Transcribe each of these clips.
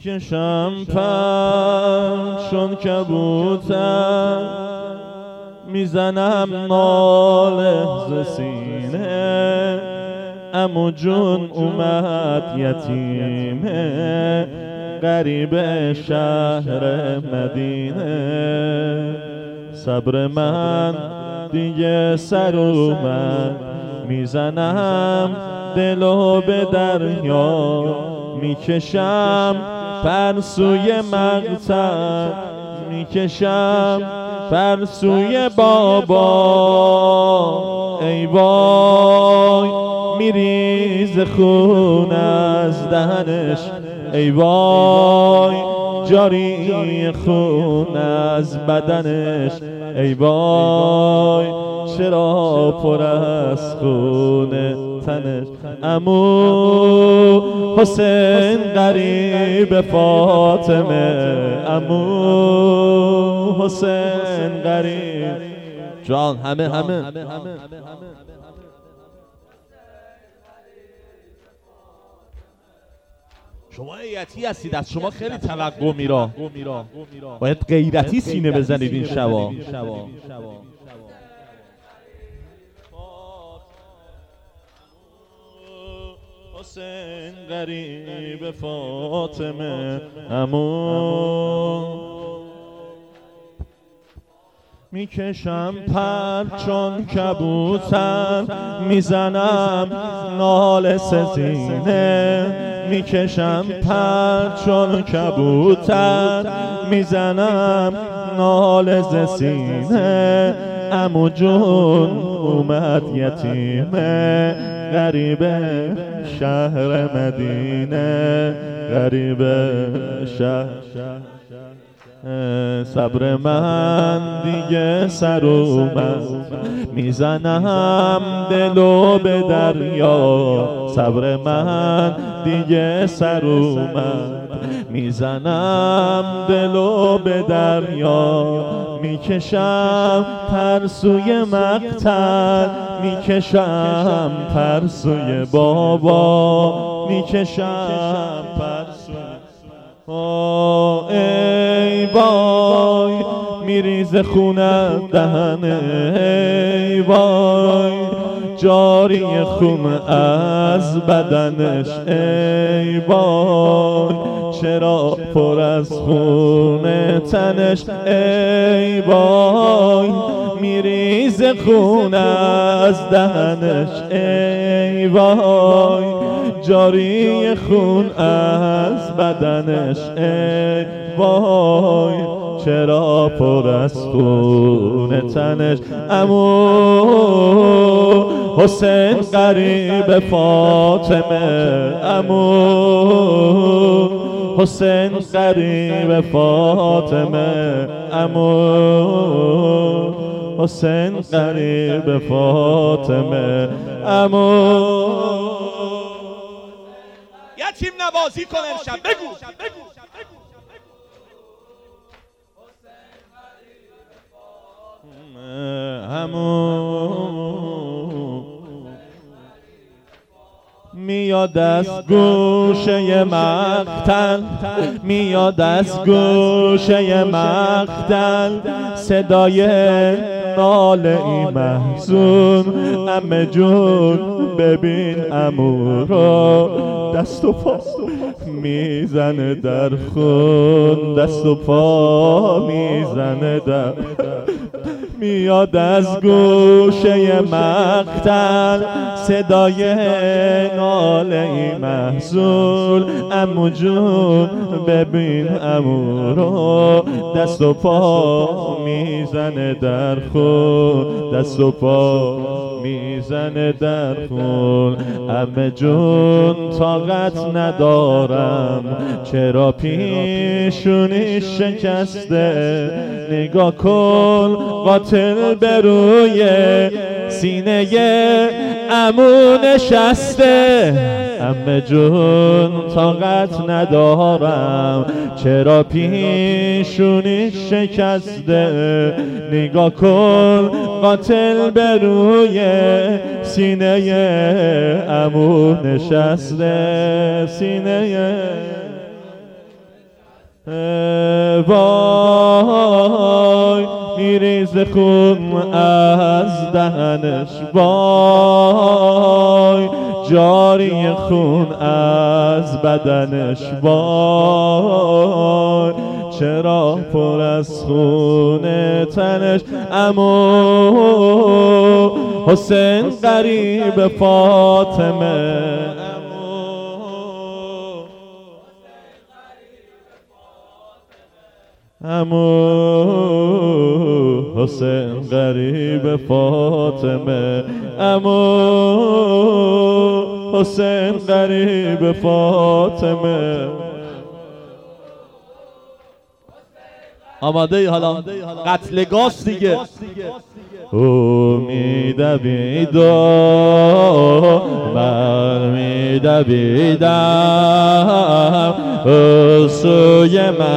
میکشم پر چون کبوتر، میزنم ناله ز سینه. عمو جون اومد یتیمه، غریب شهر مدینه. صبر من دیگه سر اومد، میزنم دلو به دریا. میکشم پر سوی مقتل، میکشم پر سوی بابا. ای وای میریز خون از دهنش، ای وای جاری خون از بدنش. ای وای چرا پر از خون تنش. عمو حسین غریب فاطمه، عمو حسین غریب جان. همه شما هیئتی هستید، از شما خیلی توقع میره، باید غیرتی سینه بزنید این شبا. حسین غریب فاطمه، عمو میکشم پر چون کبوتر، میزنم ناله سزینه. میکشم پر چون کبوتر، میزنم ناله ز سینه. عمو جون اومد یتیمه، غریب شهر مدینه، غریب شهر. صبر من دیگه سر اومد، میزنم دلو به دریا. صبر من دیگه سر اومد، میزنم دلو به دریا. میکشم پر سوی مقتل، میکشم پر سوی بابا. میکشم پر سوی ای وای میریز خون دهنه. ای وای جاری خون از بدنش. ای وای چرا پر از خون تنش. ای وای میریز خون از دهنش. ای وای جاری خون از بدنش. ای وای چرا پر از خون تنش. عمو حسین غریب فاطمه، عمو حسین غریب فاطمه، عمو حسین غریب فاطمه، عمو. یتیم نوازی کن امشب، بگو میاد از گوشه مقتل، میاد از گوشه مقتل صدای ناله ای محزون. عمه جون ببین عمو رو، دست و پا میزنه در خون، دست و پا میزنه در. میاد از گوشه مقتل صدای ناله ای محزون. عمو جون ببین عمو رو، دست و پا میزنه در خون، دست و پا میزنه در خون. عمه جون طاقت ندارم، چرا پیشونی شکسته. نگاه کن قاتل به روی سینه عمو نشسته. عمه جون طاقت ندارم، چرا پیشونی شکسته. نگاه کن قاتل به روی سینه عمو نشسته، سینه وای میریزه خون از دهنش، وای جاری خون از بدنش، وای چرا پر از خون تنش. عمو حسین قریب فاطمه، عمو حسین قریب فاطمه، عمو حسین قریب فاطمه. آماده حالا قتل گاز دیگه. او میدوید و من میدویدم سوی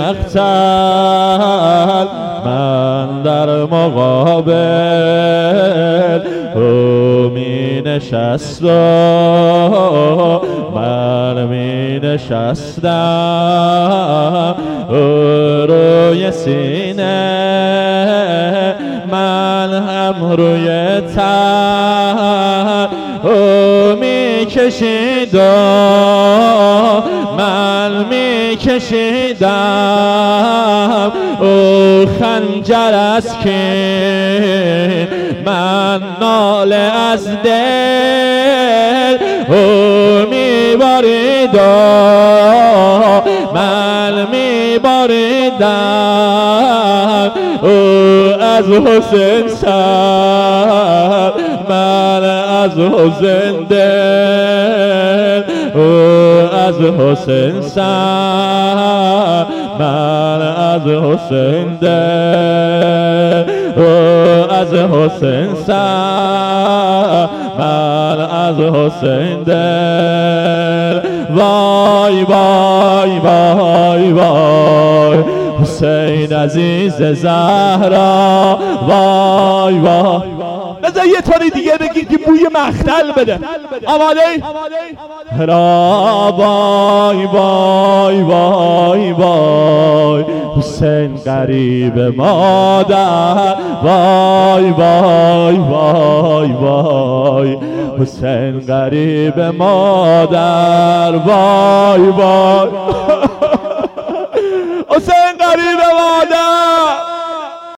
مقتل، من در مقابل او می نشست و من می نشستم روی سینه، من هم روی تن او می کشید و من می کشیدم او خنجر از کین، من ناله از دل او می بارید من می باریدم او از حسین سر، من از حسین دل او از حسین سر، من از حسین دل او از حسین سر، من از حسین دل. وای وای وای وای حسین عزیز زهرا، وای وای. بذار یه طوری دیگه بگید که بوی مختل بده. آماده؟ را وای وای وای وای حسین قریب مادر، وای وای وای وای حسین قریب مادر، وای وای